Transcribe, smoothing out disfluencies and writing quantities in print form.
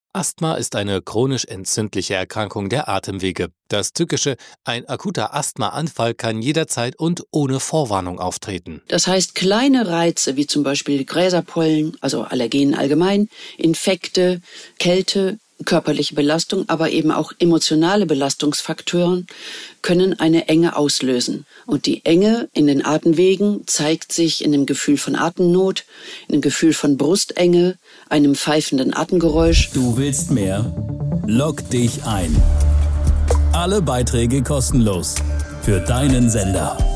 Asthma ist eine chronisch entzündliche Erkrankung der Atemwege. Das Tückische, ein akuter Asthmaanfall kann jederzeit und ohne Vorwarnung auftreten. Das heißt, kleine Reize wie zum Beispiel Gräserpollen, also Allergenen allgemein, Infekte, Kälte, körperliche Belastung, aber eben auch emotionale Belastungsfaktoren können eine Enge auslösen. Und die Enge in den Atemwegen zeigt sich in dem Gefühl von Atemnot, in dem Gefühl von Brustenge, einem pfeifenden Atemgeräusch. Du willst mehr? Log dich ein. Alle Beiträge kostenlos. Für deinen Sender.